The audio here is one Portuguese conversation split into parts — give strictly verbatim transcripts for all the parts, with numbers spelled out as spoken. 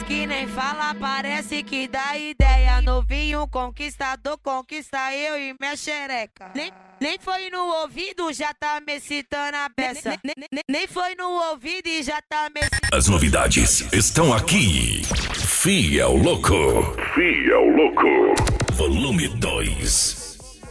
que nem fala, parece que dá ideia. Novinho conquistador, conquista eu e minha xereca. Nem, nem foi no ouvido, já tá me excitando a peça. Nem, nem, nem, nem foi no ouvido e já tá me excitando. As novidades estão aqui. Fiel Louco. Fiel Louco. Volume dois.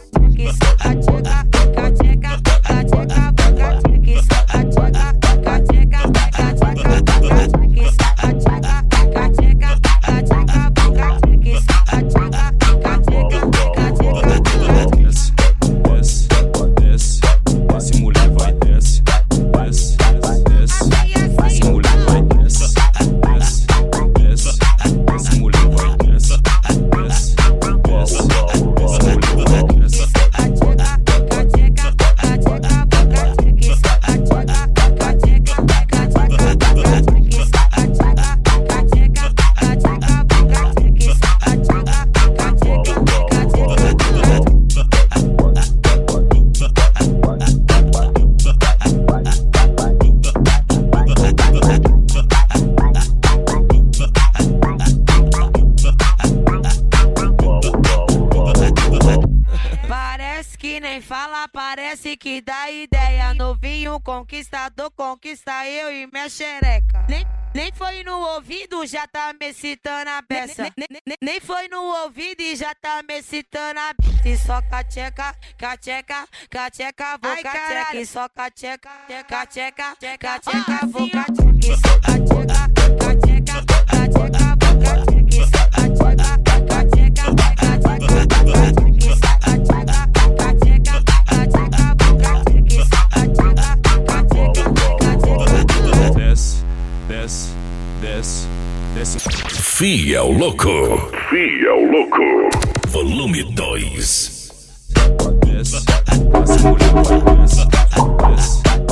Esse mulher vai desce, desce, desce. Esse mulher vai desce, desce, desce. Esse mulher vai desce, desce, desce. Esse mulher vai desce. Parece que nem fala, parece que dá ideia. Novinho conquistador, conquista eu e minha xereca. Nem, nem foi no ouvido, já tá me excitando a peça. Nem, nem, nem, nem foi no ouvido e já tá me excitando a bicha. E só cacheca, cacheca, cacheca, vou cacheca. E só cacheca, cacheca, cacheca, vou cacheca. E só cacheca, cacheca, cacheca, vou cacheca. E só cacheca, cacheca, cacheca, cacheca. Desce, desce, desce, desce. Fiel Louco. Fiel Louco. Volume dois. Desce, esse mulher vai desce, desce.